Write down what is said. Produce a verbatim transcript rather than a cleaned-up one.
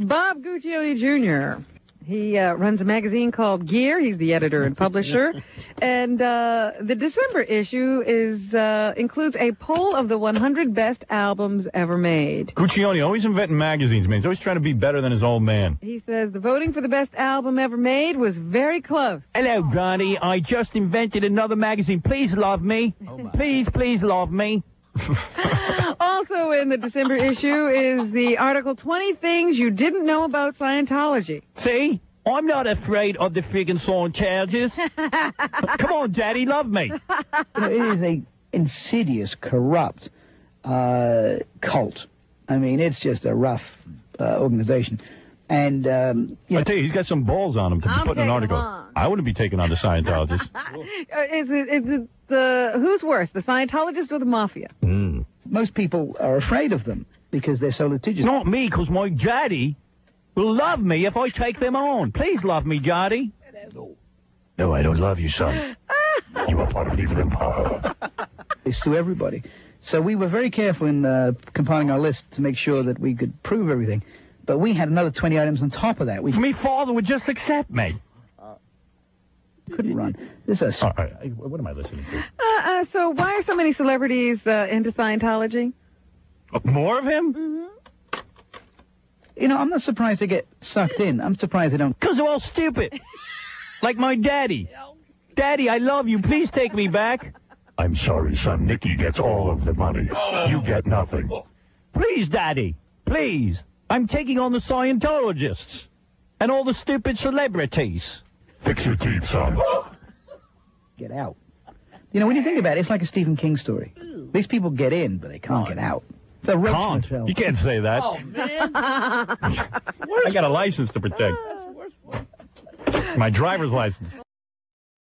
Bob Guccione Junior He uh, runs a magazine called Gear. He's the editor and publisher. And uh, the December issue is uh, includes a poll of the one hundred best albums ever made. Guccione, always inventing magazines, man. He's always trying to be better than his old man. He says the voting for the best album ever made was very close. Hello, Johnny. I just invented another magazine. Please love me. Oh, please, please love me. Also in the December issue is the article twenty Things You Didn't Know About Scientology. See? I'm not afraid of the friggin' Scientologists. Come on, Daddy, love me. You know, it is a insidious, corrupt uh, cult. I mean, it's just a rough uh, organization. And, um, you I know, tell you, he's got some balls on him to I'm put in an article. on. I wouldn't be taking on the Scientologists. Uh, is it, is it the, who's worse, the Scientologists or the Mafia? Mm. most people are afraid of them because they're so litigious. Not me, because my daddy will love me if I take them on. Please love me, Daddy. No. No, I don't love you, son. You are part of the evil empire. It's to everybody. So we were very careful in uh, compiling our list to make sure that we could prove everything. But we had another twenty items on top of that. We Me father would just accept me. couldn't run. This is a... All right, what am I listening to? Uh, uh, so why are so many celebrities uh, into Scientology? More of him? Mm-hmm. You know, I'm not surprised they get sucked in. I'm surprised they don't... Because they're all stupid. Like my daddy. Daddy, I love you. Please take me back. I'm sorry, son. Nicky gets all of the money. You get nothing. Please, Daddy. Please. I'm taking on the Scientologists. And all the stupid celebrities. Fix your teeth, son. Get out. You know, when you think about it, it's like a Stephen King story. These people get in, but they can't get out. It's a roach Can't. motel. You can't say that. Oh, man. I got a license to protect. My driver's license.